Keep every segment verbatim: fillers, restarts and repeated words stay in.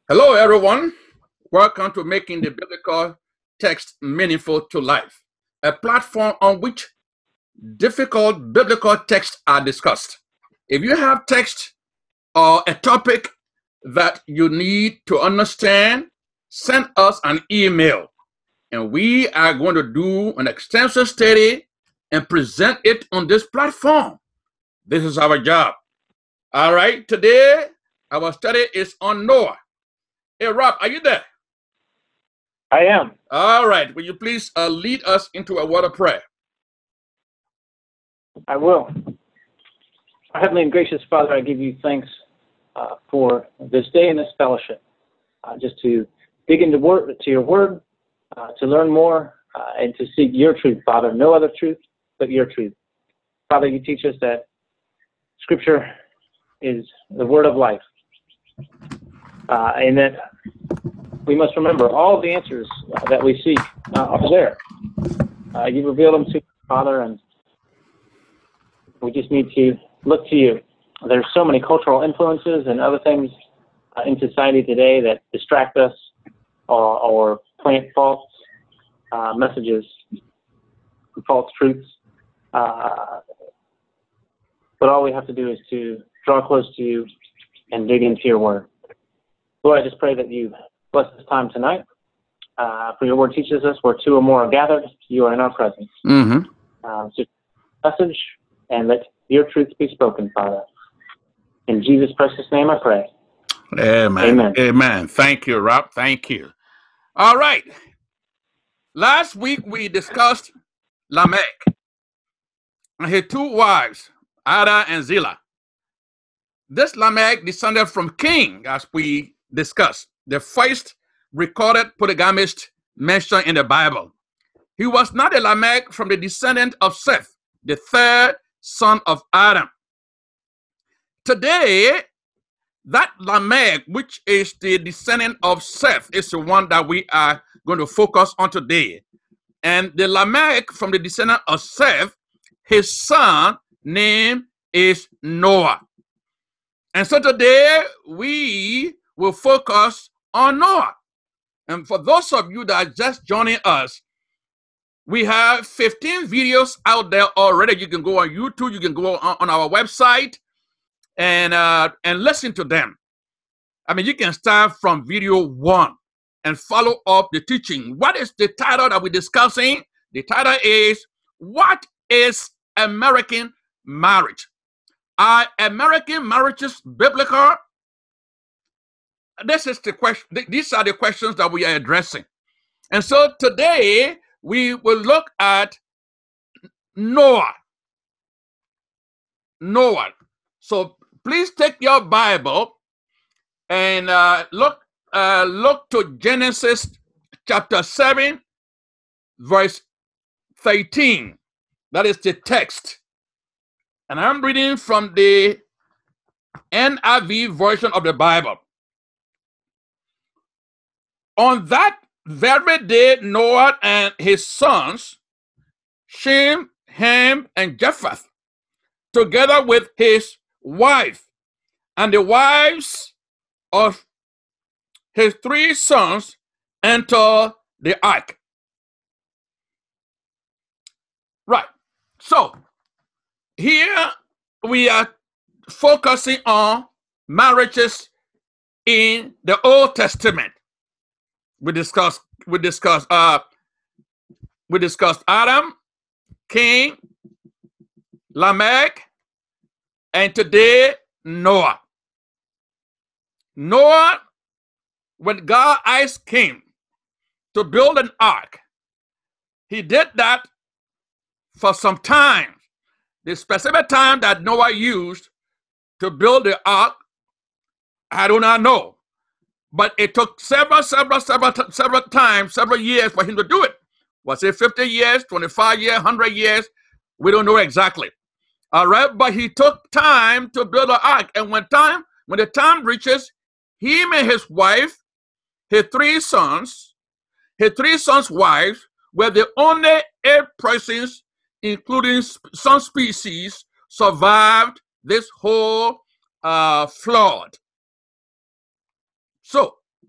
Hello, everyone. Welcome to Making the Biblical Text Meaningful to Life, a platform on which difficult biblical texts are discussed. If you have text or a topic that you need to understand, send us an email, and we are going to do an extensive study and present it on this platform. This is our job. All right, today our study is on Noah. Hey, Rob, are you there? I am. All right. Will you please uh, lead us into a word of prayer? I will. Our Heavenly and gracious Father, I give you thanks uh, for this day and this fellowship, uh, just to dig into word, to your word, uh, to learn more, uh, and to seek your truth, Father. No other truth but your truth. Father, you teach us that Scripture is the word of life, uh, and that we must remember all the answers uh, that we seek uh, are there. Uh, you reveal them to us, Father, and we just need to look to you. There's so many cultural influences and other things uh, in society today that distract us or, or plant false uh, messages, false truths. Uh, but all we have to do is to draw close to you and dig into your word. Lord, I just pray that you bless this time tonight. Uh, for your word teaches us where two or more are gathered, you are in our presence. Mm-hmm. Uh, just message and let your truth be spoken, Father. In Jesus' precious name I pray. Amen. Amen. Amen. Thank you, Rob. Thank you. All right. Last week we discussed Lamech and his two wives, Ada and Zillah. This Lamech descended from Cain, as we discussed, the first recorded polygamist mentioned in the Bible. He was not a Lamech from the descendant of Seth, the third son of Adam. Today, that Lamech, which is the descendant of Seth, is the one that we are going to focus on today. And the Lamech from the descendant of Seth, his son name is Noah. And so today we will focus on Noah. And for those of you that are just joining us, we have fifteen videos out there already. You can go on YouTube, you can go on, on our website and uh, and listen to them. I mean, you can start from video one and follow up the teaching. What is the title that we're discussing? The title is, What is American Marriage? Are American marriages biblical? This is the question. These are the questions that we are addressing. And so today we will look at Noah. Noah. So please take your Bible and uh, look uh, look to Genesis chapter seven, verse thirteen. That is the text. And I'm reading from the N I V version of the Bible. On that very day, Noah and his sons, Shem, Ham, and Japheth, together with his wife and the wives of his three sons, enter the ark. Right. So here we are focusing on marriages in the Old Testament. We discussed we discussed uh we discussed Adam, Cain, Lamech, and today Noah. Noah, when God asked him to build an ark, he did that for some time. The specific time that Noah used to build the ark, I do not know. But it took several, several, several, several times, several years for him to do it. Was it fifty years, twenty-five years, one hundred years? We don't know exactly. All right, but he took time to build an ark. And when time, when the time reaches, him and his wife, his three sons, his three sons' wives were the only eight persons, including some species, survived this whole uh, flood. So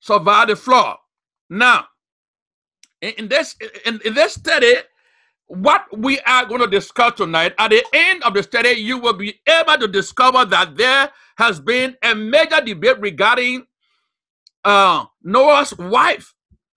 survived the flood. Now, in, in this in, in this study, what we are going to discuss tonight, at the end of the study, you will be able to discover that there has been a major debate regarding uh, Noah's wife,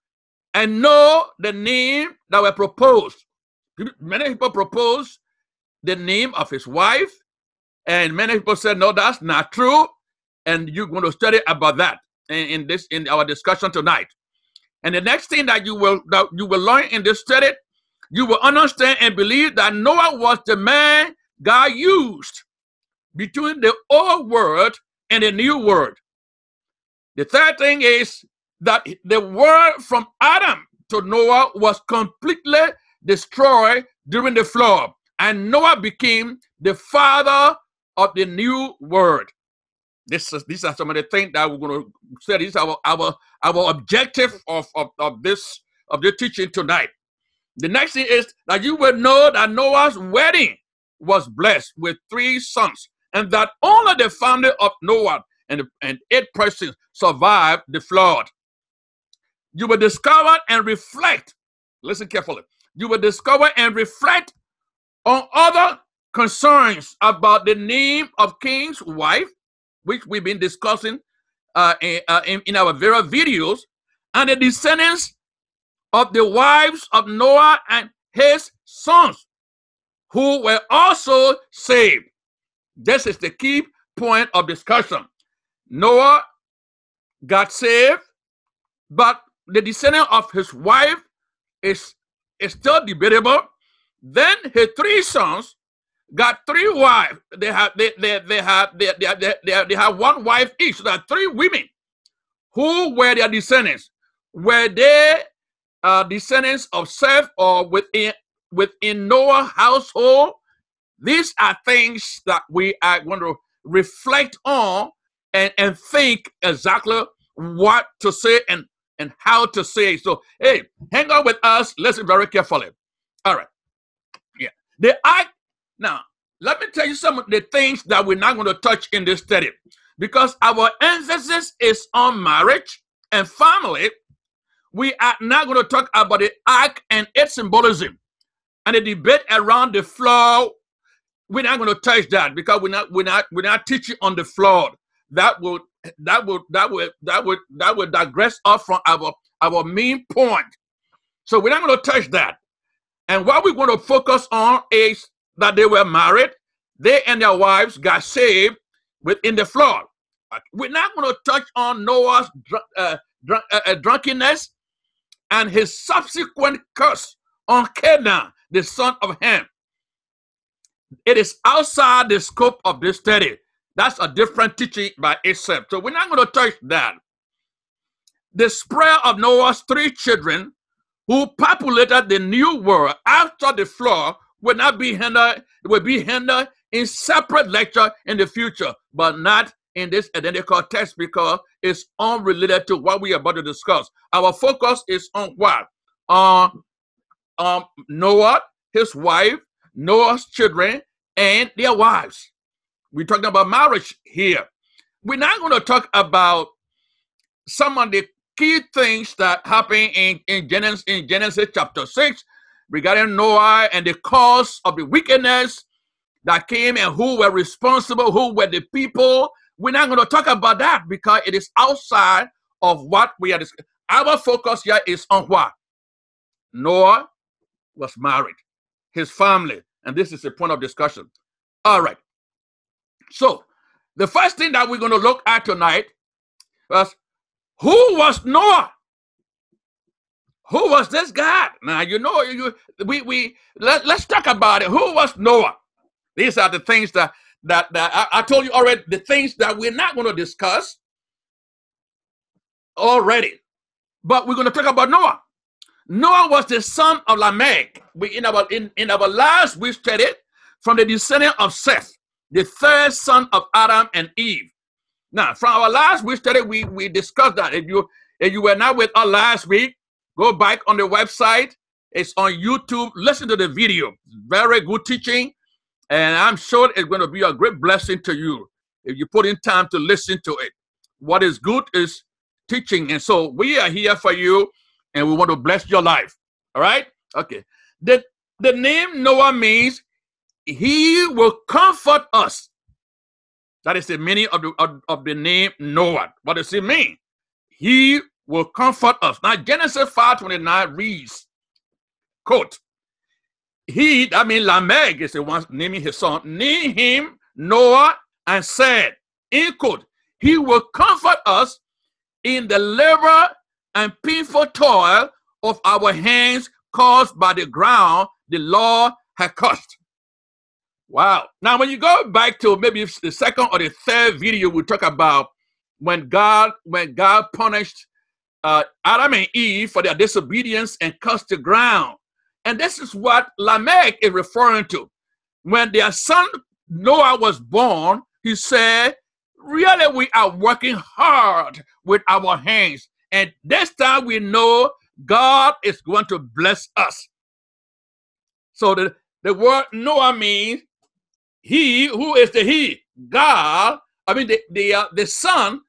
and know the name that were proposed. Many people proposed the name of his wife, and many people said, no, that's not true. And you're going to study about that in, in this in our discussion tonight. And the next thing that you will that you will learn in this study, you will understand and believe that Noah was the man God used between the old world and the new world. The third thing is that the world from Adam to Noah was completely destroyed during the flood, and Noah became the father of the new world. This is, these are some of the things that we're going to say. This is our our our objective of, of, of this of the teaching tonight. The next thing is that you will know that Noah's wedding was blessed with three sons, and that only the family of Noah and, and eight persons survived the flood. You will discover and reflect, listen carefully, you will discover and reflect on other concerns about the name of King's wife, which we've been discussing uh, in, uh, in, in our various videos, and the descendants of the wives of Noah and his sons, who were also saved. This is the key point of discussion. Noah got saved, but the descendant of his wife is, is still debatable. Then his three sons got three wives. They have they they they have they they, they, they, they have one wife each. So there are three women. Who were their descendants? Were they uh, descendants of Seth or within within Noah's household? These are things that we are going to reflect on and, and think exactly what to say and, and how to say. So, hey, hang on with us. Listen very carefully. All right. Yeah. The act. Now, let me tell you some of the things that we're not going to touch in this study, because our emphasis is on marriage and family. We are not going to talk about the ark and its symbolism and the debate around the flood. We're not going to touch that because we're not we're not we're not teaching on the flood. That would that would that would that would that would digress us from our our main point. So we're not going to touch that. And what we're going to focus on is that they were married, they and their wives got saved within the flood. We're not going to touch on Noah's dr- uh, dr- uh, drunkenness and his subsequent curse on Canaan, the son of Ham. It is outside the scope of this study. That's a different teaching by itself. So we're not going to touch that. The spread of Noah's three children who populated the new world after the flood will not be hindered, will be hindered in separate lecture in the future, but not in this identical text because it's unrelated to what we are about to discuss. Our focus is on what? On um, Noah, his wife, Noah's children, and their wives. We're talking about marriage here. We're not going to talk about some of the key things that happen in, in, Genesis, in Genesis chapter six regarding Noah and the cause of the wickedness that came and who were responsible, who were the people. We're not going to talk about that because it is outside of what we are discussing. Our focus here is on what? Noah was married, his family, and this is a point of discussion. All right. So the first thing that we're going to look at tonight was, who was Noah? Who was this guy? Now, you know, you, we, we let, let's talk about it. Who was Noah? These are the things that, that, that I, I told you already, the things that we're not going to discuss already. But we're going to talk about Noah. Noah was the son of Lamech. We, in, our, in, in our last, we studied from the descendant of Seth, the third son of Adam and Eve. Now, from our last we studied, we, we discussed that. If you, if you were not with us last week, go back on the website. It's on YouTube. Listen to the video. Very good teaching. And I'm sure it's going to be a great blessing to you if you put in time to listen to it. What is good is teaching. And so we are here for you, and we want to bless your life. All right? Okay. The, the name Noah means he will comfort us. That is the meaning of the, of, of the name Noah. What does it mean? He will comfort us. Now, Genesis five twenty-nine reads, quote, he, that means Lamech is the one naming his son, named him Noah and said, in quote, he will comfort us in the labor and painful toil of our hands caused by the ground the Lord had cursed. Wow. Now, when you go back to maybe the second or the third video, we talk about when God, when God punished uh, Adam and Eve for their disobedience and cursed the ground. And this is what Lamech is referring to. When their son Noah was born, he said, really, we are working hard with our hands. And this time we know God is going to bless us. So the, the word Noah means he. Who is the he? God. I mean, the, the, uh, the son,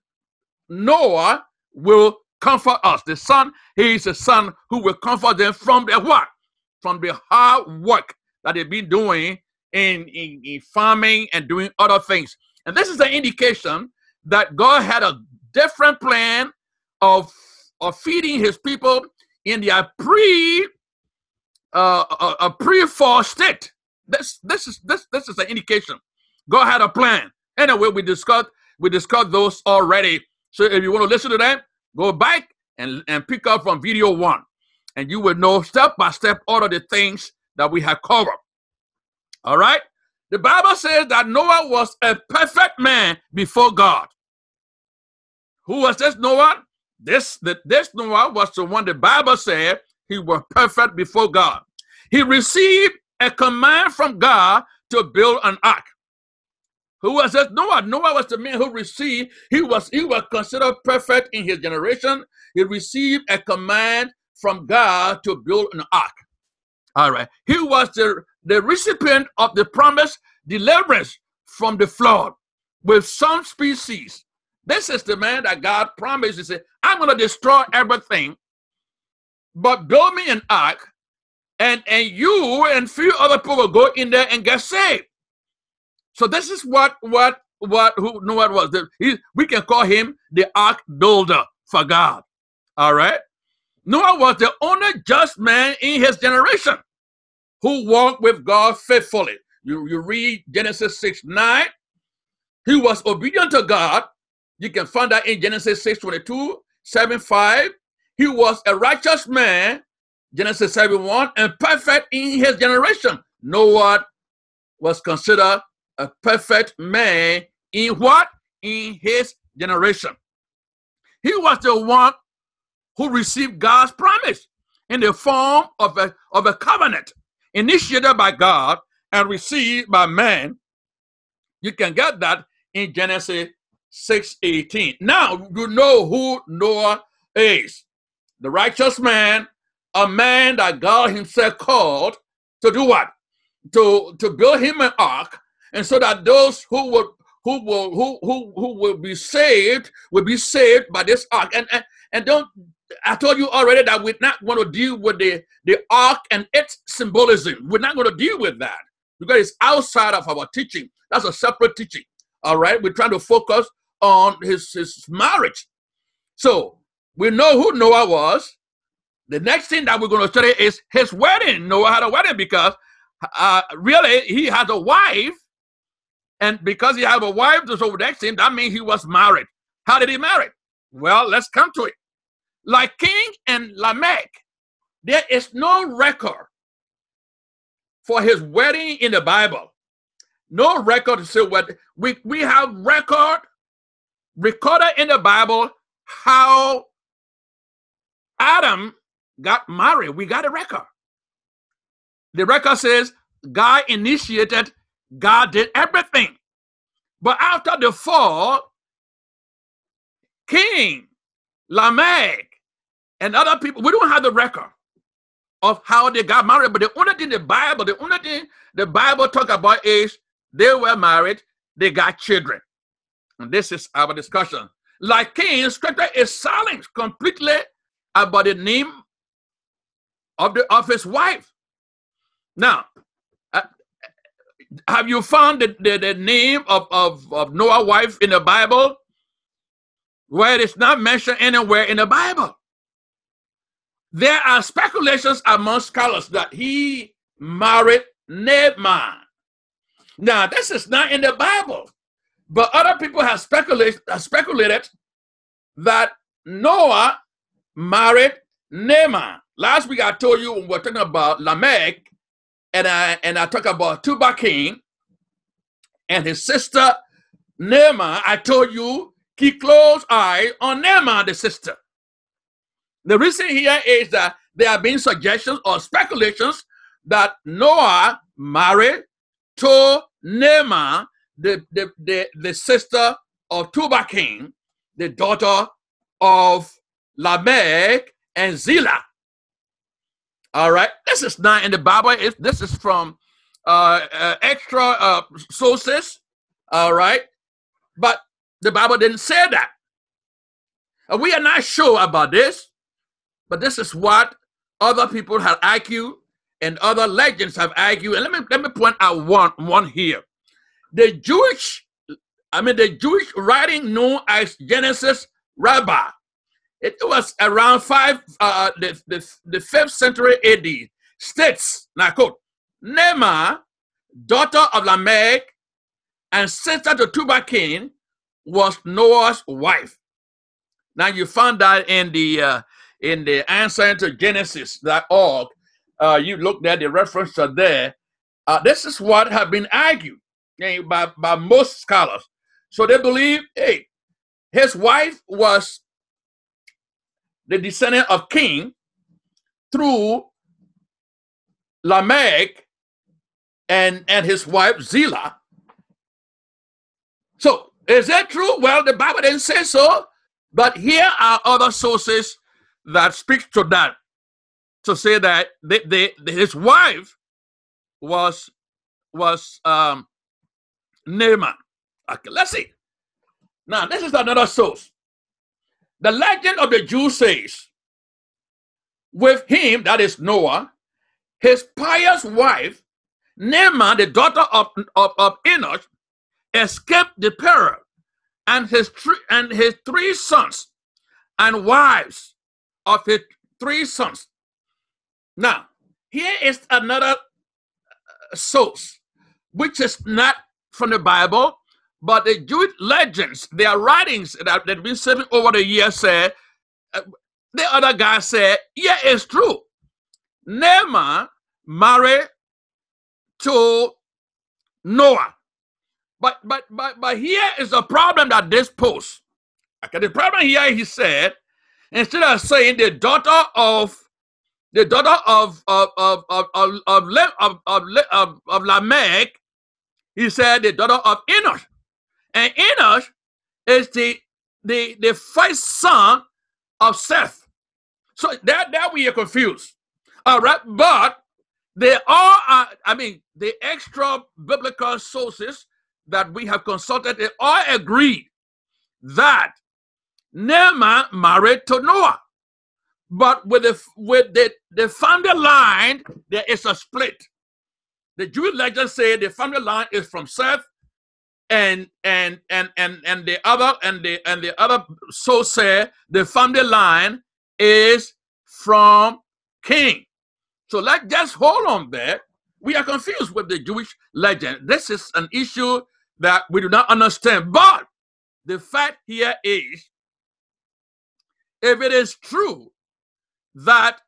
Noah, will comfort us. The son, he is the son who will comfort them from the what? From the hard work that they've been doing in, in, in farming and doing other things. And this is an indication that God had a different plan of, of feeding his people in their pre uh, a, a pre-fall state. This this is this this is an indication. God had a plan. Anyway, we discussed we discussed those already. So if you want to listen to them, go back and, and pick up from video one, and you will know step by step all of the things that we have covered. All right. The Bible says that Noah was a perfect man before God. Who was this Noah? This, the, this Noah was the one the Bible said he was perfect before God. He received a command from God to build an ark. Who was this Noah? Noah was the man who received, he was, he was considered perfect in his generation. He received a command from God to build an ark. All right. He was the, the recipient of the promised deliverance from the flood with some species. This is the man that God promised. He said, I'm going to destroy everything, but build me an ark, and, and you and few other people will go in there and get saved. So this is what, what, what who Noah was. The, he, we can call him the ark builder for God. All right. Noah was the only just man in his generation who walked with God faithfully. You, you read Genesis six nine. He was obedient to God. You can find that in Genesis six twenty-two, seven five. He was a righteous man, Genesis seven one, and perfect in his generation. Noah was considered a perfect man in what? In his generation. He was the one who received God's promise in the form of a, of a covenant initiated by God and received by man. You can get that in Genesis six eighteen. Now, you know who Noah is. The righteous man, a man that God himself called to do what? To, to build him an ark, and so that those who will who will who who who will be saved will be saved by this ark. And and, and don't I told you already that we're not going to deal with the, the ark and its symbolism. We're not going to deal with that because it's outside of our teaching. That's a separate teaching. All right. We're trying to focus on his, his marriage. So we know who Noah was. The next thing that we're going to study is his wedding. Noah had a wedding because uh, really he had a wife. And because he had a wife, so the next thing, that means he was married. How did he marry? Well, let's come to it. Like King and Lamech, there is no record for his wedding in the Bible. No record to say what we, we have record recorded in the Bible how Adam got married. We got a record. The record says God initiated, God did everything. But after the fall, King, Lamech, and other people, we don't have the record of how they got married. But the only thing the Bible, the only thing the Bible talk about is they were married, they got children. And this is our discussion. Like Cain, scripture is silent completely about the name of the of his wife. Now, uh, have you found the, the, the name of, of, of Noah's wife in the Bible? Where it is not mentioned anywhere in the Bible. There are speculations among scholars that he married Naaman. Now, this is not in the Bible, but other people have speculated, have speculated that Noah married Naaman. Last week I told you when we were talking about Lamech, and I and I talked about Tubal Cain and his sister Naaman. I told you keep close eye on Naaman, the sister. The reason here is that there have been suggestions or speculations that Noah married to Naaman, the, the, the, the sister of Tubal Cain, the daughter of Lamech and Zillah. All right, this is not in the Bible. It's, this is from uh, uh, extra uh, sources. All right, but the Bible didn't say that. Uh, we are not sure about this. But this is what other people have argued and other legends have argued. And let me let me point out one, one here. The Jewish, I mean the Jewish writing known as Genesis Rabbah. It was around five uh the, the, the fifth century A D states, now I quote, Naaman, daughter of Lamech and sister to Tubal Cain, was Noah's wife. Now you found that in the uh, in the answer to Genesis dot org, uh, you looked at the reference there. Uh, this is what has been argued okay, by, by most scholars. So they believe, hey, his wife was the descendant of Cain through Lamech and, and his wife Zillah. So is that true? Well, the Bible didn't say so, but here are other sources that speaks to that, to say that they, they, his wife was was um, Naaman. Okay, let's see. Now, this is another source. The legend of the Jews says, with him, that is Noah, his pious wife, Naaman, the daughter of, of, of Enosh, escaped the peril, and his three, and his three sons and wives of his three sons. Now, here is another source, which is not from the Bible, but the Jewish legends, their writings that have been serving over the years say, uh, the other guy said, yeah, it's true. Naaman married to Noah. But but but but here is the problem that this poses. Okay, the problem here, he said, instead of saying the daughter of the daughter of of of of of of, of, of, of, of Lamech, he said the daughter of Enosh. And Enosh is the the the first son of Seth. So that that we are confused. All right, but they all are, I mean, the extra biblical sources that we have consulted, they all agreed that Naaman married to Noah. But with the with the, the family line, there is a split. The Jewish legend say the family line is from Seth, and and and and and the other and the and the other source say the family line is from Cain. So let's just hold on there. We are confused with the Jewish legend. This is an issue that we do not understand. But the fact here is, if it is true that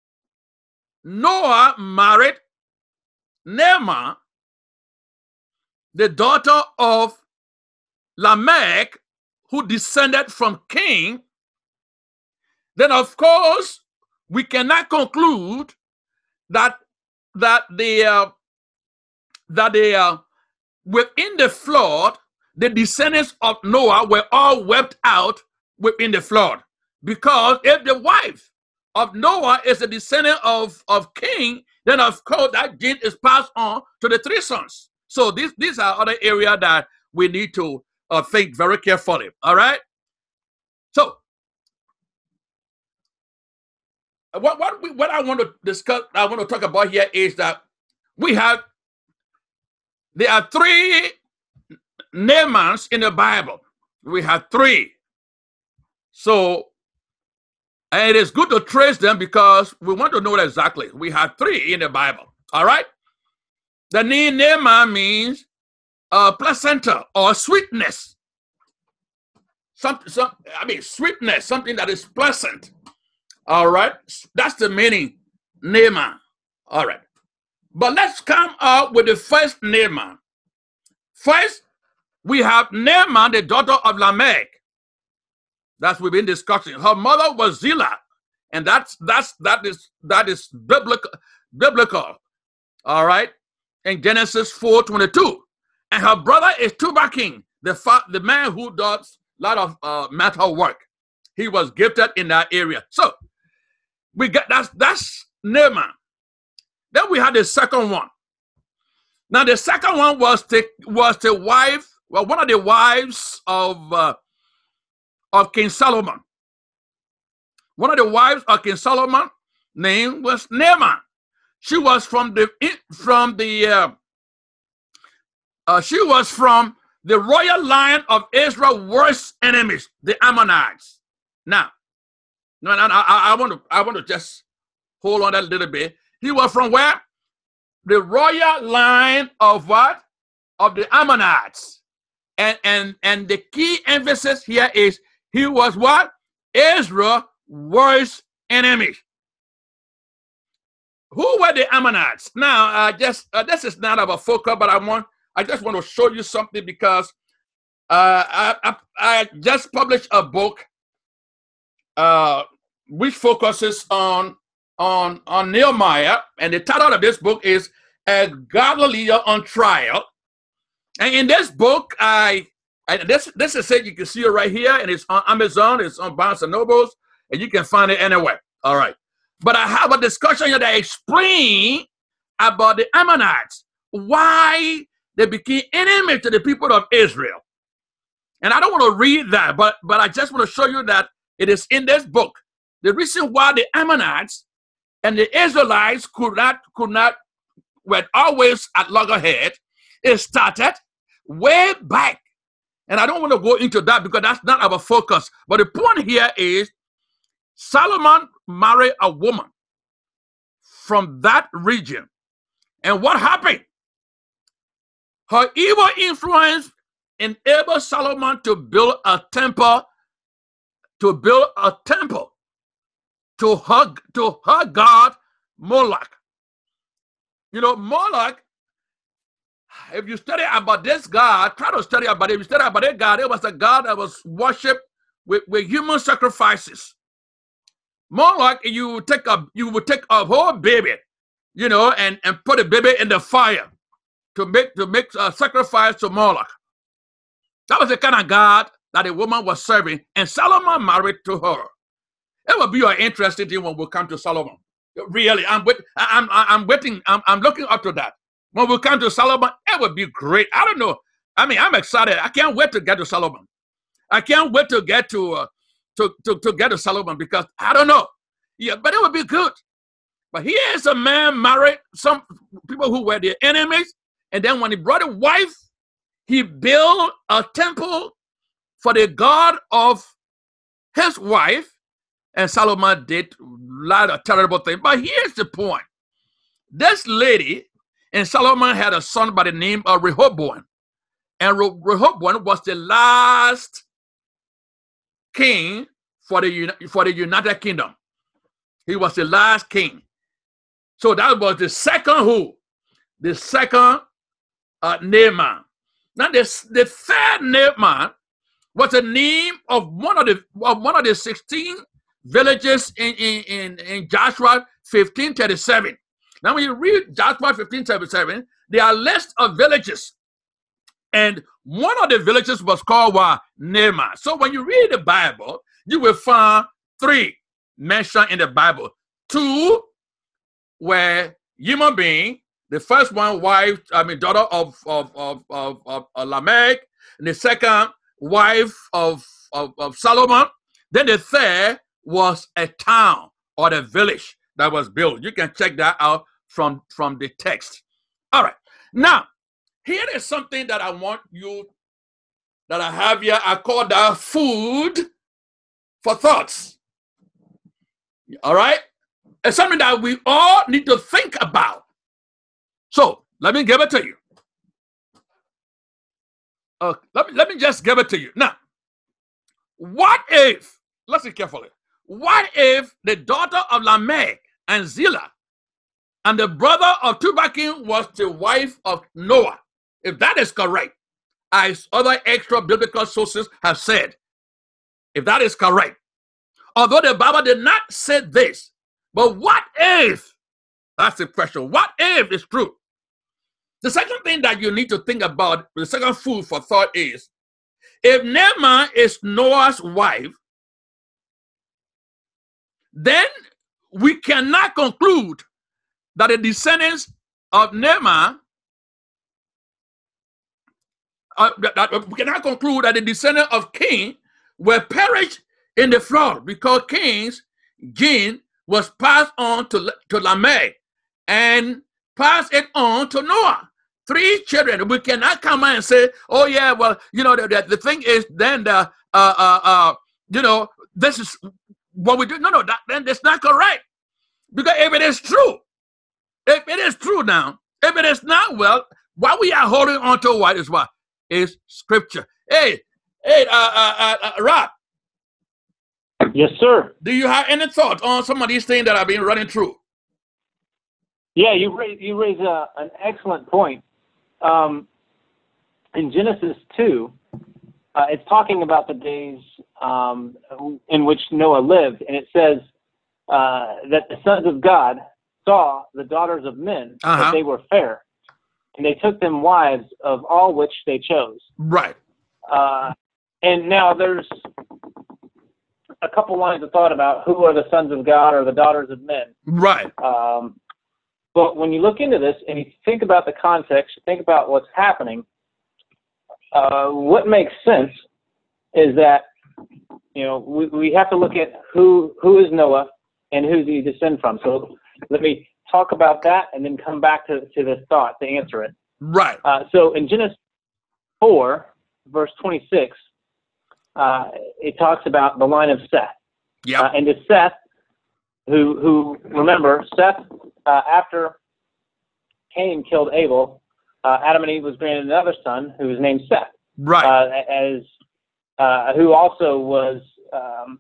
Noah married Naaman, the daughter of Lamech, who descended from Cain, then of course we cannot conclude that that the uh, that the uh, within the flood, the descendants of Noah were all wiped out within the flood. Because if the wife of Noah is a descendant of, of Cain, then of course that gene is passed on to the three sons. So these, these are other areas that we need to uh, think very carefully. All right? what what we, what I want to discuss, I want to talk about here is that we have there are three Naamans in the Bible. We have three. So, and it is good to trace them because we want to know exactly. We have three in the Bible. All right. The name Naaman means uh, placenta or sweetness. Some, some, I mean, sweetness, something that is pleasant. All right. That's the meaning, Naaman. All right. But let's come up with the first Naaman. First, we have Naaman, the daughter of Lamech. That's what we've been discussing. Her mother was Zillah, and that's that's that is that is biblical. Biblical. All right. In Genesis four twenty-two. And her brother is Tubal-Cain, the fa- the man who does a lot of uh, metal work. He was gifted in that area. So we got that's that's Naaman. Then we had the second one. Now the second one was the was the wife, well, one of the wives of uh, of King Solomon. One of the wives of King Solomon name was Naaman. She was from the from the uh, uh, she was from the royal line of Israel's worst enemies, the Ammonites. Now, no, no, I, I want to I want to just hold on that a little bit. He was from where? The royal line of what? Of the Ammonites. And and and the key emphasis here is he was what? Israel's worst enemy. Who were the Ammonites? Now, uh, just uh, this is not our focus, but I want I just want to show you something because uh, I, I I just published a book uh, which focuses on on on Nehemiah, and the title of this book is "A Godly Leader on Trial." And in this book, I, I this this is it. You can see it right here, and it's on Amazon, it's on Barnes and Nobles, and you can find it anywhere. All right, but I have a discussion here that explains about the Ammonites, why they became enemies to the people of Israel. And I don't want to read that, but but I just want to show you that it is in this book. The reason why the Ammonites and the Israelites could not could not were always at loggerhead, it started way back. And I don't want to go into that because that's not our focus. But the point here is Solomon married a woman from that region. And what happened? Her evil influence enabled Solomon to build a temple, to build a temple to her, to her god Moloch. You know, Moloch, if you study about this god, try to study about it. If you study about that god, it was a god that was worshipped with, with human sacrifices. Moloch, you would take a you would take a whole baby, you know, and, and put a baby in the fire to make to make a sacrifice to Moloch. That was the kind of god that a woman was serving, and Solomon married to her. It will be an interesting thing when we come to Solomon. Really, I'm wait, I'm I'm waiting. I'm I'm looking up to that. When we come to Solomon, it would be great. I don't know. I mean, I'm excited. I can't wait to get to Solomon. I can't wait to get to uh, to, to to get to Solomon because I don't know. Yeah, but it would be good. But here is a man married some people who were their enemies, and then when he brought a wife, he built a temple for the god of his wife, and Solomon did a lot of terrible things. But here's the point. This lady and Solomon had a son by the name of Rehoboam. And Re- Rehoboam was the last king for the, for the United Kingdom. He was the last king. So that was the second who? The second uh, Naaman. Now this, the third Naaman was the name of one of the of one of the sixteen villages in, in, in, in Joshua fifteen thirty-seven. Now when you read Joshua fifteen thirty-seven, there are a list of villages. And one of the villages was called uh, Naaman. So when you read the Bible, you will find three mentioned in the Bible. Two were human beings. The first one, wife, I mean, daughter of of of of, of, of Lamech. And the second, wife of, of of Solomon. Then the third was a town or the village that was built. You can check that out from, from the text. All right. Now, here is something that I want you, that I have here. I call that food for thoughts. All right? It's something that we all need to think about. So, let me give it to you. Uh, let me, let me just give it to you. Now, what if, listen carefully, what if the daughter of Lamech and Zillah and the brother of Tubal-Cain was the wife of Noah? If that is correct, as other extra biblical sources have said, if that is correct, although the Bible did not say this, but what if? That's the question. What if it's true? The second thing that you need to think about, the second food for thought is, if Naamah is Noah's wife, then we cannot conclude that the descendants of Naamah, uh, that, that we cannot conclude that the descendants of Cain were perished in the flood, because Cain's gene was passed on to, to Lamech and passed it on to Noah. Three children. We cannot come and say, oh yeah, well, you know, the, the, the thing is then the, uh, uh, uh, you know, this is what we do. No, no, that, then that's not correct. Because if it is true, if it is true now, if it is not, well, what we are holding on to, what is what? Is scripture. Hey, hey, uh, uh, uh, uh, Rob. Yes, sir. Do you have any thoughts on some of these things that I've been running through? Yeah, you raise, you raise a, an excellent point. Um, in Genesis two, uh, it's talking about the days um, in which Noah lived, and it says uh, that the sons of God saw the daughters of men, uh-huh. that they were fair, and they took them wives of all which they chose. Right. Uh, and now there's a couple lines of thought about who are the sons of God or the daughters of men. Right. Um, But when you look into this and you think about the context, think about what's happening, uh, what makes sense is that, you know, we, we have to look at who who is Noah and who does he descend from. So let me talk about that and then come back to, to this thought to answer it. Right. Uh, so in Genesis four, verse twenty-six, uh, it talks about the line of Seth. Yeah. Uh, and to Seth, who, who remember, Seth, Uh, after Cain killed Abel, uh, Adam and Eve was granted another son who was named Seth. Right. Uh, as uh, who also was, um,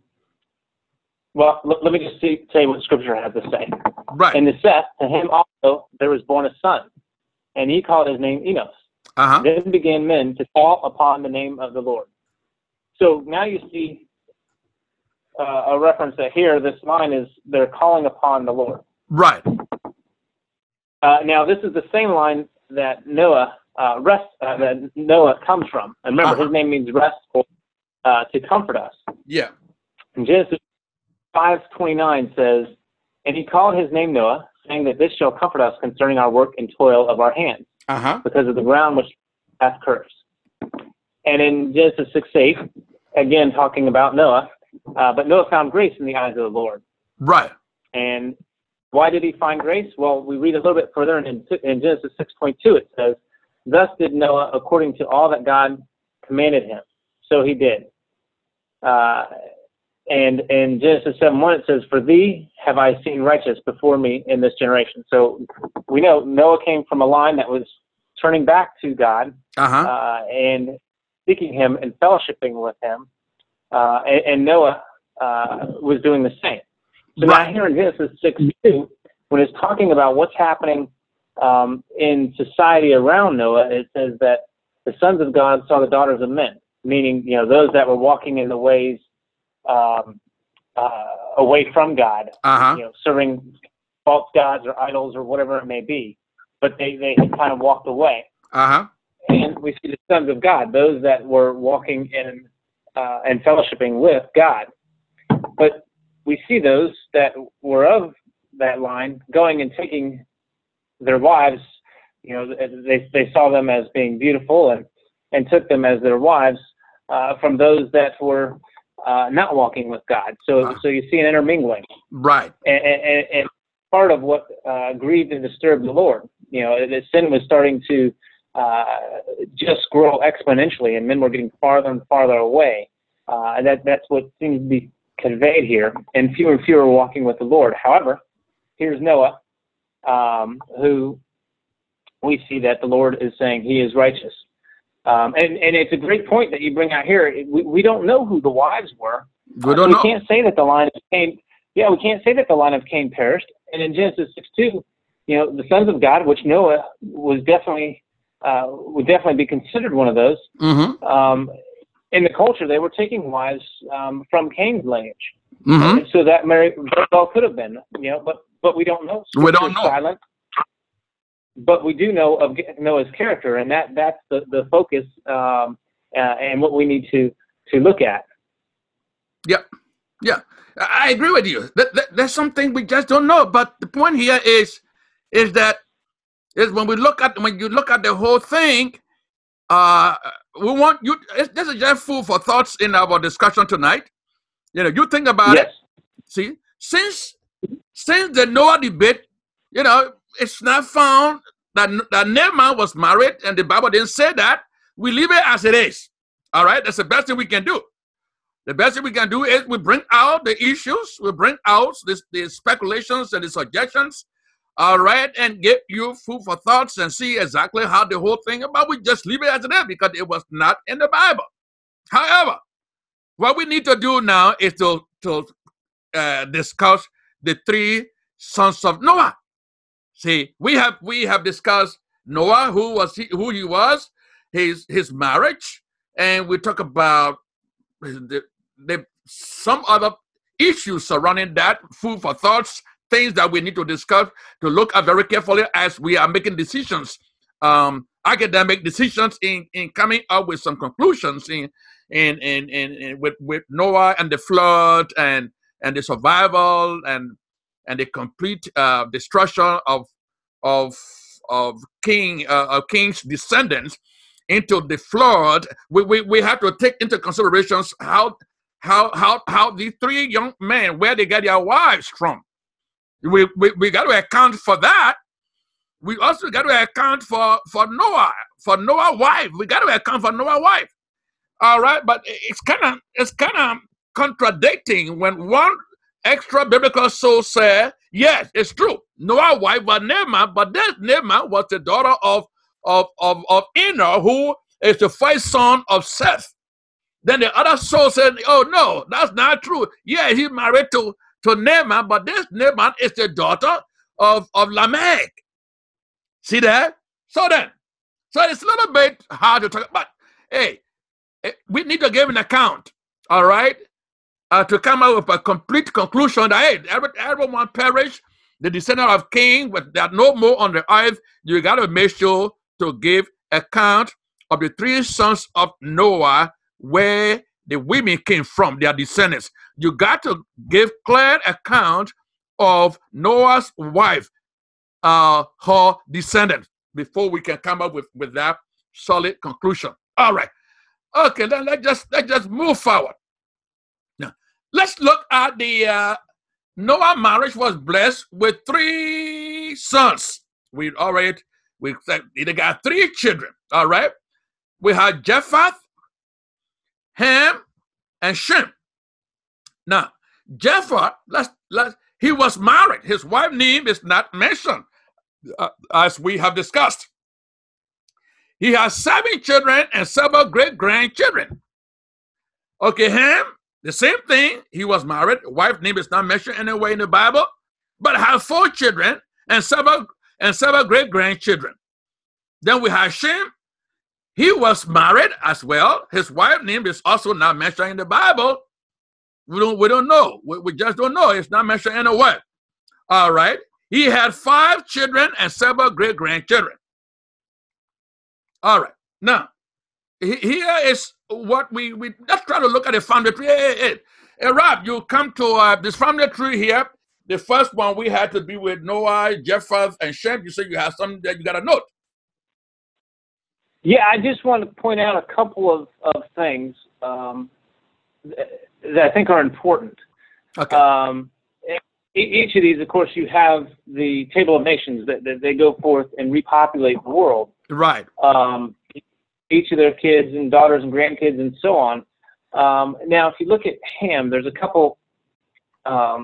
well, l- let me just see, say what Scripture has to say. Right. And to Seth, to him also there was born a son, and he called his name Enos. Uh-huh. Then began men to call upon the name of the Lord. So now you see uh, a reference that here, this line is they're calling upon the Lord. Right. Uh, now, this is the same line that Noah uh, rest uh, that Noah comes from. And remember, uh-huh. his name means rest, or uh, to comfort us. Yeah. And Genesis five twenty-nine says, "And he called his name Noah, saying that this shall comfort us concerning our work and toil of our hands, uh-huh. because of the ground which hath cursed." And in Genesis six eight, again talking about Noah, uh, but Noah found grace in the eyes of the Lord. Right. And why did he find grace? Well, we read a little bit further, and in, in Genesis six point two it says, "Thus did Noah according to all that God commanded him, so he did." Uh, and in Genesis seven one it says, "For thee have I seen righteous before me in this generation." So we know Noah came from a line that was turning back to God uh-huh. uh, and seeking him and fellowshipping with him, uh, and, and Noah uh, was doing the same. So right. now here in Genesis six two, when it's talking about what's happening um, in society around Noah, it says that the sons of God saw the daughters of men, meaning, you know, those that were walking in the ways um, uh, away from God, uh-huh. you know, serving false gods or idols or whatever it may be, but they, they had kind of walked away. Uh-huh. And we see the sons of God, those that were walking in uh, and fellowshipping with God. But we see those that were of that line going and taking their wives, you know, they they saw them as being beautiful and, and took them as their wives uh, from those that were uh, not walking with God. So, Uh, so you see an intermingling, right. and, and, and part of what uh, grieved and disturbed the Lord, you know, the sin was starting to uh, just grow exponentially, and men were getting farther and farther away. Uh, and that that's what seems to be conveyed here, and fewer and fewer were walking with the Lord. However, here's Noah, um, who we see that the Lord is saying he is righteous. Um, and, and it's a great point that you bring out here. We, we don't know who the wives were. We Uh, so don't we know. can't say that the line of Cain, yeah, we can't say that the line of Cain perished. And in Genesis six two, you know, the sons of God, which Noah was definitely, uh, would definitely be considered one of those, Mm-hmm. um, in the culture, they were taking wives um, from Cain's lineage. Mm-hmm. And so that very well could have been, you know, but, but we don't know. We don't Scripture's know. silent. But we do know of Noah's character, and that, that's the, the focus um, uh, and what we need to, to look at. Yeah. Yeah. I I agree with you. That, that, there's something we just don't know. But the point here is, is that is when we look at when you look at the whole thing, uh, we want you. It's, this is just food for thoughts in our discussion tonight. You know, you think about Yes. it. See, since since the Noah debate, you know, it's not found that that Naaman was married, and the Bible didn't say that. We leave it as it is. All right, that's the best thing we can do. The best thing we can do is we bring out the issues, we bring out this, the speculations and the suggestions, all right, and give you food for thoughts and see exactly how the whole thing about. We just leave it as it is because it was not in the Bible. However, what we need to do now is to to uh, discuss the three sons of Noah. See, we have we have discussed Noah, who was he, who he was, his his marriage, and we talk about the, the some other issues surrounding that, food for thoughts, things that we need to discuss, to look at very carefully as we are making decisions, um, academic decisions in, in coming up with some conclusions in in, in, in, in with, with Noah and the flood and and the survival and and the complete uh, destruction of of of king uh, of king's descendants into the flood. We, we we have to take into considerations how how how how these three young men, where they get their wives from. We we, we got to account for that. We also got to account for for Noah, for Noah's wife. We got to account for Noah's wife. All right, but it's kind of it's kind of contradicting when one extra biblical source says, yes, it's true. Noah's wife was Naaman, but this Naaman was the daughter of of of of Enoch, who is the first son of Seth. Then the other source said, oh no, that's not true. Yeah, he married to to Naaman, but this Naaman is the daughter of of Lamech. See that? So then, so it's a little bit hard to talk about. Hey, we need to give an account, all right, uh, to come up with a complete conclusion that, hey, every, everyone perished, the descendant of Cain, but there are no more on the earth. You got to make sure to give account of the three sons of Noah, where the women came from, their descendants. You got to give clear account of Noah's wife, uh, her descendants, before we can come up with, with that solid conclusion. All right. Okay, then let's just let's just move forward. Now, let's look at the uh, Noah marriage was blessed with three sons. We already we said they got three children. All right, we had Japheth, Ham, and Shem. Now, Japheth, let's let's he was married. His wife's name is not mentioned, uh, as we have discussed. He has seven children and several great-grandchildren. Okay, Ham, the same thing. He was married. Wife's name is not mentioned anywhere in the Bible, but have four children and several and several great-grandchildren. Then we have Shem. He was married as well. His wife's name is also not mentioned in the Bible. We don't we don't know. We, we just don't know. It's not mentioned anywhere. All right. He had five children and several great-grandchildren. All right. Now, here is what we, we let's try to look at the family tree. Hey, hey, hey. Hey, Rob, you come to uh, this family tree here. The first one we had to be with Noah, Japheth, and Shem. You said you have something that you got to note. Yeah, I just want to point out a couple of, of things. Um, that I think are important. Okay. Um, each of these, of course, you have the Table of Nations that, that they go forth and repopulate the world. Right. Um, each of their kids and daughters and grandkids and so on. Um, now, if you look at Ham, there's a couple. Um,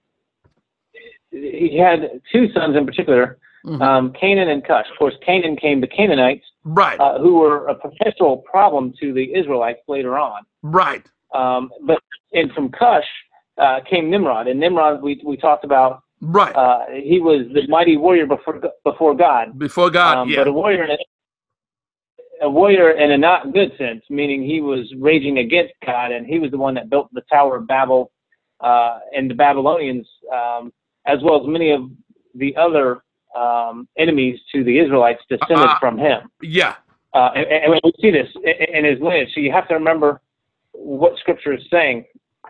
he had two sons in particular, mm-hmm. um, Canaan and Cush. Of course, Canaan came the Canaanites, right, uh, who were a potential problem to the Israelites later on. Right. Um, but and from Cush uh, came Nimrod, and Nimrod we we talked about. Right. Uh, he was the mighty warrior before before God. Before God, um, yeah. But a warrior, in a, a warrior in a not good sense, meaning he was raging against God, and he was the one that built the Tower of Babel, uh, and the Babylonians, um, as well as many of the other um, enemies to the Israelites descended uh, from him. Yeah. Uh, and, and we see this in, in his lineage. So you have to remember what Scripture is saying,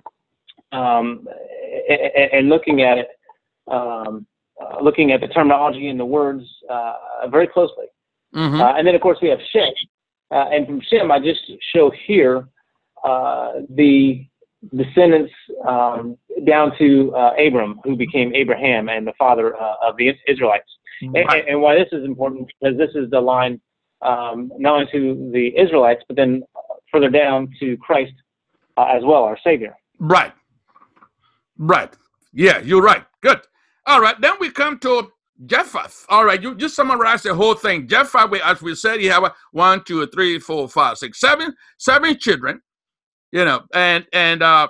um, and, and looking at it. Um, uh, looking at the terminology and the words uh, very closely. Mm-hmm. Uh, and then, of course, we have Shem. Uh, and from Shem, I just show here uh, the descendants um, down to uh, Abram, who became Abraham and the father uh, of the Israelites. Right. And, and why this is important, because this is the line um, not only to the Israelites, but then further down to Christ uh, as well, our Savior. Right. Right. Yeah, you're right. Good. All right, then we come to Japheth. All right, you just summarize the whole thing. Japheth, as we said, he had one, two, three, four, five, six, seven, seven children. You know, and and uh,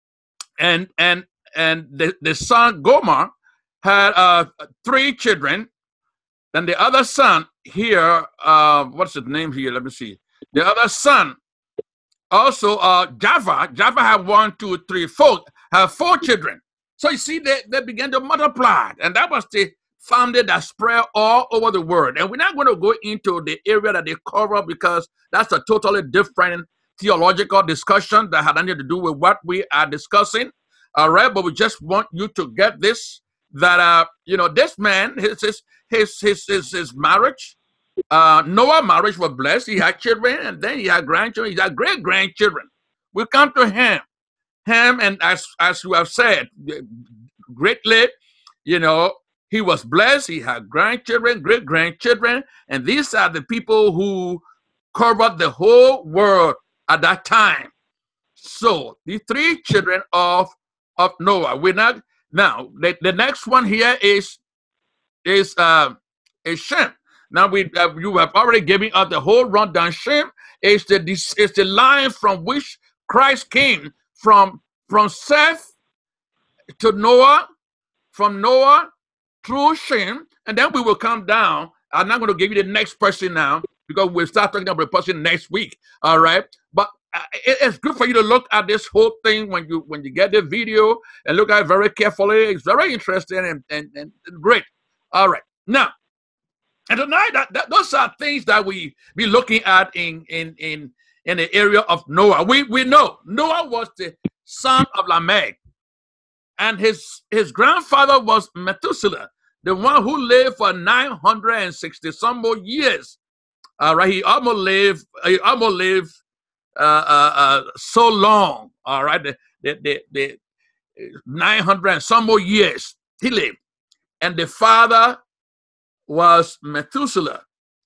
and and and the, the son Gomer had uh three children. Then the other son here, uh, what's his name here? Let me see. The other son also, uh, Japheth. Japheth had one, two, three, four. Have four children. So you see, they, they began to multiply, and that was the family that spread all over the world. And we're not going to go into the area that they cover because that's a totally different theological discussion that had nothing to do with what we are discussing. All right, but we just want you to get this, that, uh, you know, this man, his his his his, his, his marriage, uh, Noah's marriage was blessed. He had children, and then he had grandchildren. He had great-grandchildren. We come to him. Him, and as as we have said, greatly, you know, he was blessed. He had grandchildren, great grandchildren, and these are the people who covered the whole world at that time. So the three children of of Noah. We're not now. The, the next one here is is uh is Shem. Now we uh, you have already given us the whole rundown. Shem is the is the line from which Christ came. From from Seth to Noah, from Noah through Shem, and then we will come down. I'm not going to give you the next person now because we'll start talking about the person next week. All right, but uh, it, it's good for you to look at this whole thing when you when you get the video and look at it very carefully. It's very interesting and and, and great. All right, now and tonight that, that those are things that we be looking at in in in. in the area of Noah. We we know Noah was the son of Lamech, and his his grandfather was Methuselah, the one who lived for nine hundred sixty some more years. All right, he almost lived he almost lived uh, uh, uh, so long. All right, the the, the, the nine hundred and some more years he lived, and the father was Methuselah.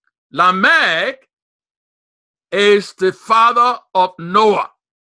Lamech is the father of Noah.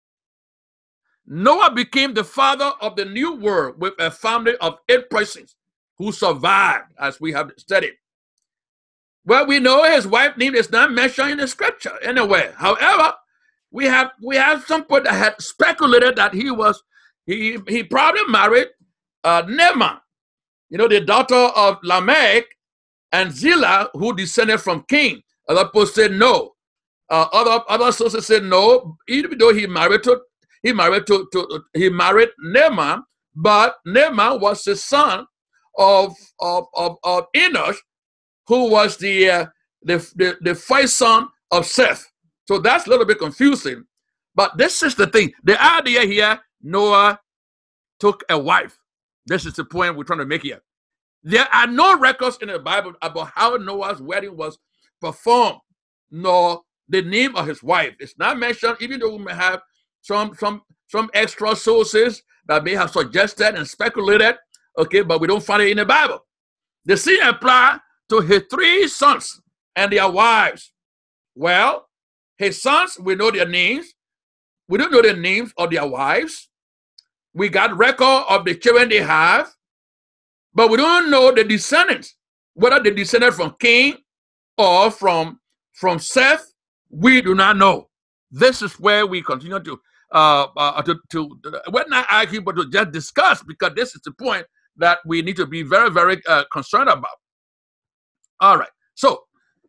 Noah became the father of the new world with a family of eight persons who survived, as we have studied. Well, we know his wife's name is not mentioned in the scripture anywhere. However, we have we have some people that had speculated that he was he he probably married uh, Naamah, you know, the daughter of Lamech, and Zillah, who descended from Cain. Other people said no. Uh, other other sources said no, even though he married to he married to, to he married Naamah, but Naamah was the son of of of, of Enosh, who was the, uh, the the the first son of Seth. So that's a little bit confusing. But this is the thing. The idea here: Noah took a wife. This is the point we're trying to make here. There are no records in the Bible about how Noah's wedding was performed, nor the name of his wife. It's not mentioned, even though we may have some some some extra sources that may have suggested and speculated, okay, but we don't find it in the Bible. The sin applied to his three sons and their wives. Well, his sons, we know their names. We don't know the names of their wives. We got record of the children they have, but we don't know the descendants, whether they descended from Cain or from, from Seth. We do not know. This is where we continue to, uh, uh, to, to we're not arguing, but to just discuss, because this is the point that we need to be very, very uh, concerned about. All right. So,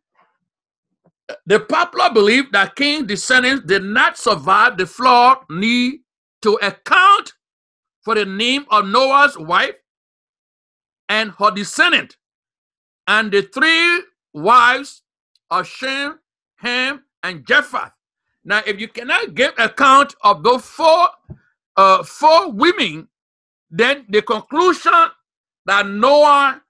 the popular belief that Cain's descendants did not survive the flood need to account for the name of Noah's wife and her descendant, and the three wives of Shem, Ham, and Japheth. Now, if you cannot give account of those four, uh, four women, then the conclusion that Noah,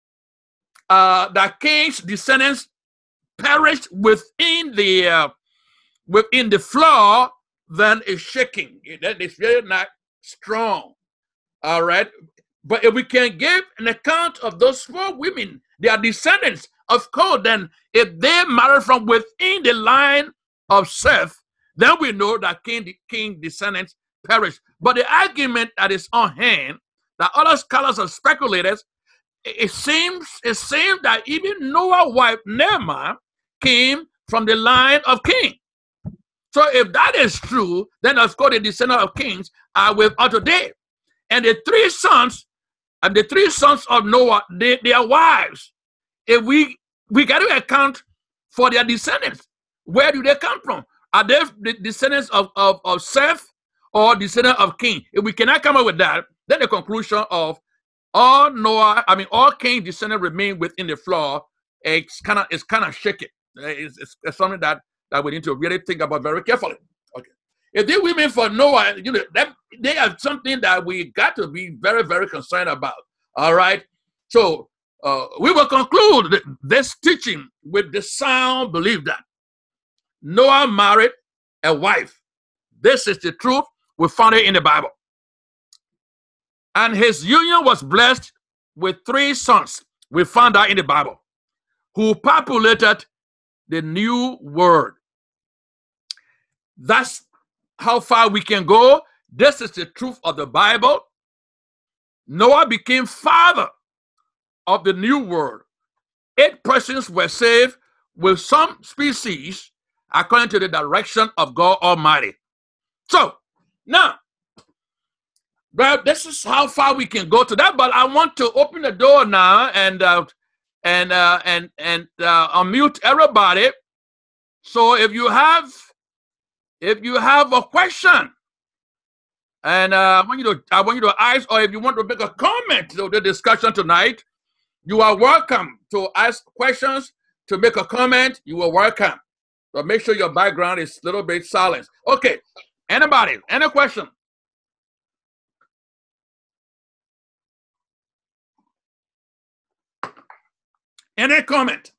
uh, that Cain's descendants perished within the uh, within the flood, then is shaking. That is really not strong. All right. But if we can give an account of those four women, their descendants, of course, then if they married from within the line of Seth, then we know that King, King descendants perished. But the argument that is on hand, that other scholars and speculators, it seems it seems that even Noah's wife Naamah came from the line of Cain. So if that is true, then of course the descendants of kings are with us today. And the three sons, and the three sons of Noah, they, their wives, if we we got to account for their descendants. Where do they come from? Are they the descendants of, of, of Seth or descendants of Cain? If we cannot come up with that, then the conclusion of all Noah, I mean all Cain's descendants remain within the flood, it's kind of it's kind of shaky. It's, it's, it's something that, that we need to really think about very carefully. Okay. If they women for Noah, you know, that, they have something that we got to be very, very concerned about. All right. So uh, we will conclude this teaching with the sound belief that Noah married a wife. This is the truth. We found it in the Bible. And his union was blessed with three sons. We found that in the Bible, who populated the new world. That's how far we can go. This is the truth of the Bible. Noah became father of the new world. Eight persons were saved with some species according to the direction of God Almighty. So, now, well, this is how far we can go to that, but I want to open the door now and uh, and uh, and and uh, unmute everybody. So if you have if you have a question, and uh, I want you to I want you to ask, or if you want to make a comment to the discussion tonight, you are welcome to ask questions, to make a comment. You are welcome. But make sure your background is a little bit silent. Okay. Anybody? Any question? Any comment?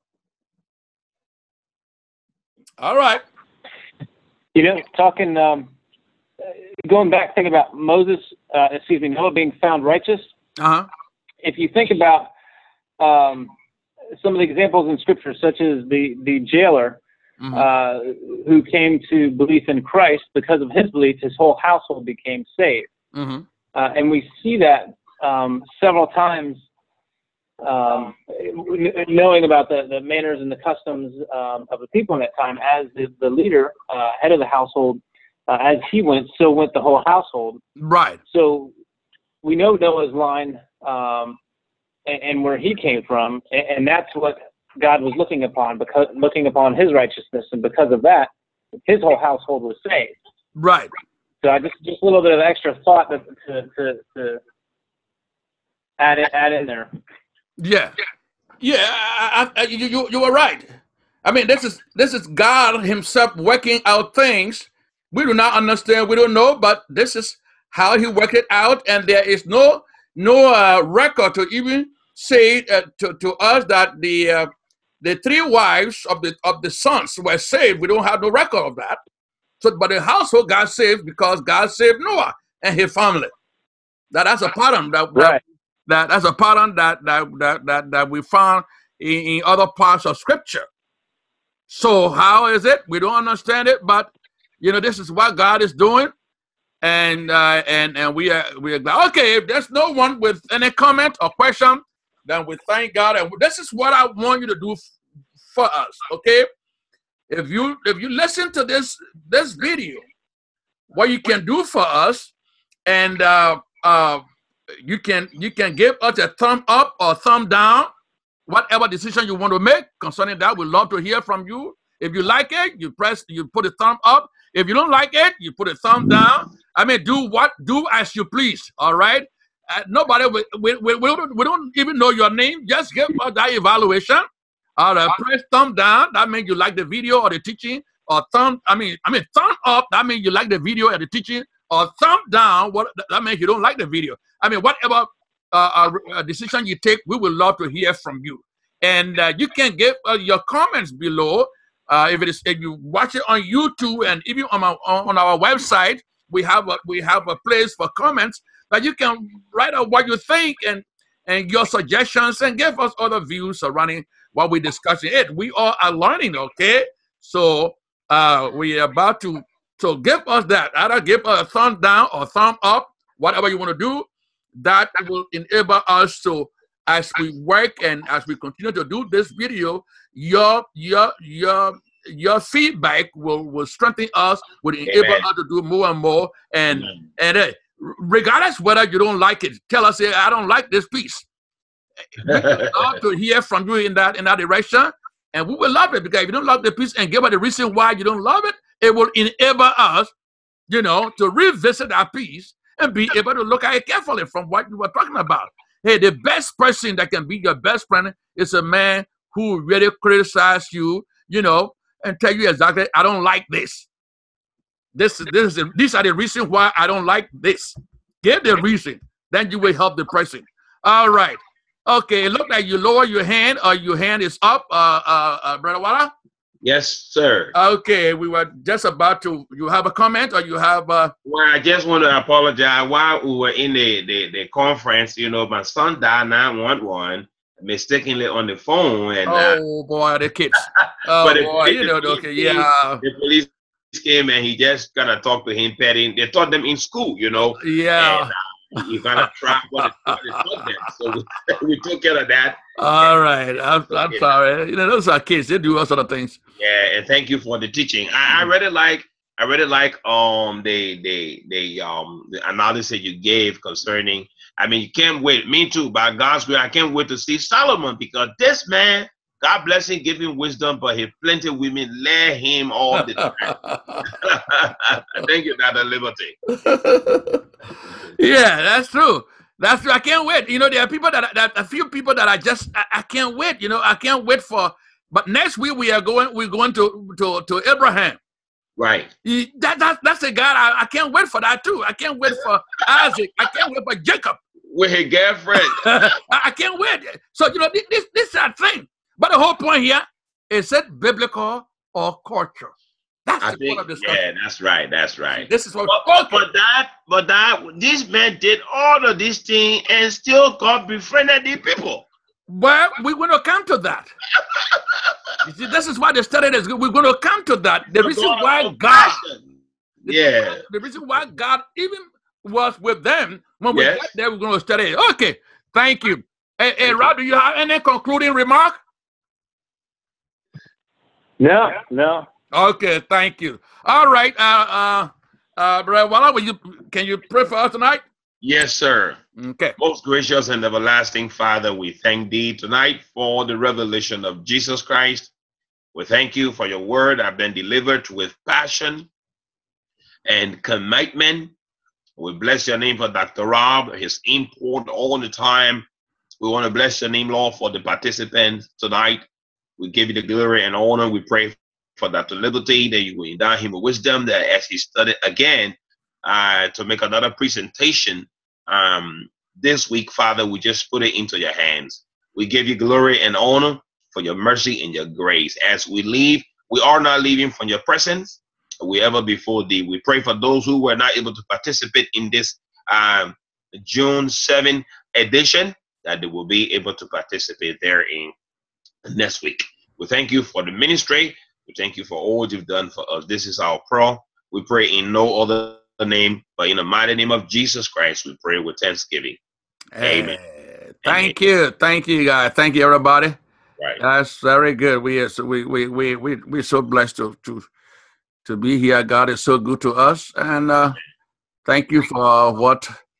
All right. You know, talking, um, going back, thinking about Moses, uh, excuse me, Noah being found righteous. Uh-huh. If you think about um, some of the examples in Scripture, such as the, the jailer, mm-hmm. uh, who came to belief in Christ, because of his belief, his whole household became saved. Mm-hmm. Uh, and we see that um, several times, um, knowing about the, the manners and the customs um, of the people in that time. As the, the leader, uh, head of the household, uh, as he went, so went the whole household. Right. So we know Noah's line um, and, and where he came from, and, and that's what God was looking upon, because looking upon his righteousness, and because of that, his whole household was saved. Right. So I just just a little bit of extra thought to to, to, to add it, add in there. Yeah, yeah, I, I, you you you were right. I mean, this is this is God Himself working out things we do not understand, we don't know, but this is how He worked it out, and there is no no uh, record to even say uh, to to us that the uh, the three wives of the of the sons were saved. We don't have no record of that. So, but the household got saved because God saved Noah and his family. That that's a pattern that, Right. that, that that's a pattern that that that that, that we found in, in other parts of Scripture. So how is it? We don't understand it, but you know, this is what God is doing, and uh, and and we are we are glad. Okay, if there's no one with any comment or question, then we thank God, and this is what I want you to do f- for us. Okay, if you if you listen to this this video, what you can do for us, and uh, uh, you can you can give us a thumb up or thumb down, whatever decision you want to make concerning that. We'd love to hear from you. If you like it, you press, you put a thumb up. If you don't like it, you put a thumb down. I mean, do what, do as you please. All right. Uh, nobody, we, we, we, we, don't, we don't even know your name. Just give us that evaluation. All right. Press thumb down. That means you like the video or the teaching. Or thumb, I mean, I mean, thumb up. That means you like the video or the teaching. Or thumb down. What that means you don't like the video. I mean, whatever uh, uh, decision you take, we would love to hear from you. And uh, you can give uh, your comments below. Uh, if it is, if you watch it on YouTube and even on our on our website, we have a we have a place for comments that you can write out what you think and and your suggestions and give us other views surrounding what we're discussing. It we all are learning, okay? So uh, we are about to so give us that. Either give us a thumb down or thumb up, whatever you want to do. That will enable us to, as we work and as we continue to do this video, your your your your feedback will, will strengthen us, will enable Amen. us to do more and more. And Amen. and uh, regardless whether you don't like it, tell us, hey, I don't like this piece. We would love to hear from you in that in that direction, and we will love it, because if you don't like the piece and give us the reason why you don't love it, it will enable us, you know, to revisit that piece and be able to look at it carefully from what you were talking about. Hey, the best person that can be your best friend is a man who really criticizes you, you know, and tell you exactly, I don't like this. This, this is these are the reasons why I don't like this. Give the reason, then you will help the person. All right. Okay, it looks like you lower your hand or your hand is up, uh, uh, uh, Brother Walla. Yes, sir. Okay, we were just about to, you have a comment or you have uh Well, I just want to apologize. While we were in the, the, the conference, you know, my son died nine one one mistakenly on the phone. And, oh uh, boy, the kids. Oh but the- boy, you know, the- okay, yeah. The police came and he just kind of talked to him, petting. They taught them in school, you know. Yeah. And, uh, you kind of track what they taught them. So we, we took care of that. All right. I'm, I'm Okay. sorry. You know, those are kids. They do all sort of things. Yeah, and thank you for the teaching. I, I really like I really like um the the the um the analysis you gave concerning. I mean, you can't wait. Me too. By God's grace, I can't wait to see Solomon, because this man, God bless him, give him wisdom, but he plenty of women led him all the time. Thank you, Doctor Liberty. Yeah, that's true. That's true. I can't wait. You know, there are people that, that a few people that I just I, I can't wait. You know, I can't wait for. But next week we are going. We're going to to to Abraham. Right. He, that, that that's a God. I, I can't wait for that too. I can't wait for Isaac. I can't wait for Jacob. With his girlfriend. I, I can't wait. So you know, this this, this is a thing. But the whole point here is it biblical or culture? That's I the think, point of discussion. yeah, that's right. That's right. This is what. But, but that, but that, this man did all of these things and still God befriended the people. Well, we're going to come to that. You see, this is why the study is good. We're going to come to that. The reason why God, yeah, the reason why God even was with them when we Yes. get there, we're going to study it. Okay, thank you. Hey, hey Rob, do you have any concluding remark? No, no. Okay, thank you. All right, uh, uh, uh, Brother Walla, will you can you pray for us tonight? Yes, sir. Okay. Most gracious and everlasting Father, we thank thee tonight for the revelation of Jesus Christ. We thank you for your word that have been delivered with passion and commitment. We bless your name for Doctor Rob, his input all the time. We want to bless your name, Lord, for the participants tonight. We give you the glory and honor. We pray for Doctor Liberty, that you will endow him with wisdom, that as he studied again uh, to make another presentation um, this week, Father, we just put it into your hands. We give you glory and honor for your mercy and your grace. As we leave, we are not leaving from your presence, we ever before thee. We pray for those who were not able to participate in this um, June seventh edition, that they will be able to participate therein next week. We thank you for the ministry. We thank you for all you've done for us. This is our prayer. We pray in no other name, but in the mighty name of Jesus Christ, we pray with thanksgiving. Amen. Uh, thank Amen. you. Thank you, guys. Thank you, everybody. Right. That's very good. We are so we we we we we're so blessed to to to be here. God is so good to us, and uh, thank you for what